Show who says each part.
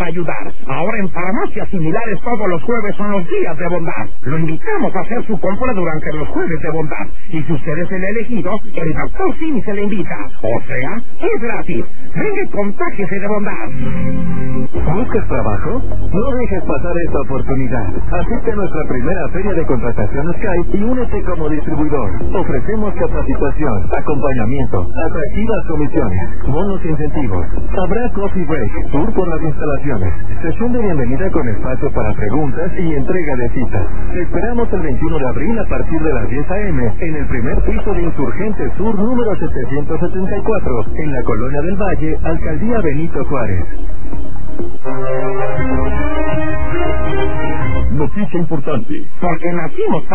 Speaker 1: para ayudar. Ahora en farmacias similares todos los jueves son los días de bondad. Lo invitamos a hacer su compra durante los jueves de bondad. Y si usted es el elegido, el doctor Simi se le invita. O sea, es gratis. Venga y contágiese de bondad.
Speaker 2: ¿Buscas trabajo? No dejes pasar esta oportunidad. Asiste a nuestra primera feria de contratación Skype y únete como distribuidor. Ofrecemos capacitación, acompañamiento, atractivas comisiones, bonos e incentivos. Habrá coffee break, tour por las instalaciones, sesión de bienvenida con espacio para preguntas y entrega de citas. Te esperamos el 21 de abril a partir de las 10 a.m. en el primer piso de Insurgente Sur número 774, en la Colonia del Valle, Alcaldía Benito Juárez.
Speaker 3: Noticia importante.
Speaker 1: Porque nacimos